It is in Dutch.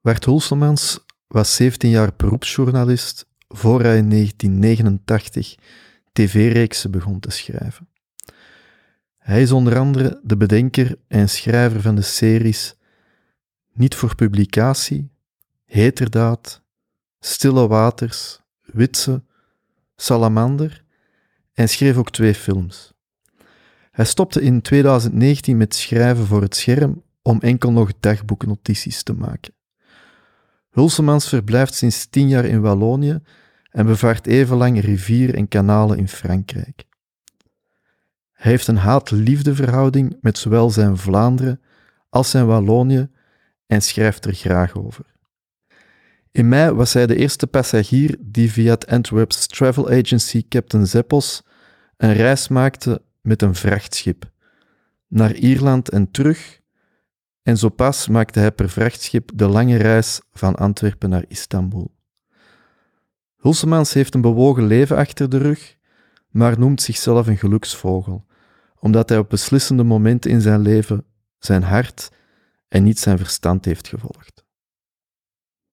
Bart Hulsemans was 17 jaar beroepsjournalist voor hij in 1989 tv-reeksen begon te schrijven. Hij is onder andere de bedenker en schrijver van de series Niet voor publicatie, Heterdaad, Stille Waters, Witse, Salamander en schreef ook 2 films. Hij stopte in 2019 met schrijven voor het scherm om enkel nog dagboeknotities te maken. Hulsemans verblijft sinds 10 jaar in Wallonië en bevaart even lang rivieren en kanalen in Frankrijk. Hij heeft een haat-liefdeverhouding met zowel zijn Vlaanderen als zijn Wallonië en schrijft er graag over. In mei was hij de eerste passagier die via het Antwerps travel agency Captain Zeppos een reis maakte met een vrachtschip naar Ierland en terug, en zo pas maakte hij per vrachtschip de lange reis van Antwerpen naar Istanbul. Hulsemans heeft een bewogen leven achter de rug, maar noemt zichzelf een geluksvogel, omdat hij op beslissende momenten in zijn leven zijn hart en niet zijn verstand heeft gevolgd.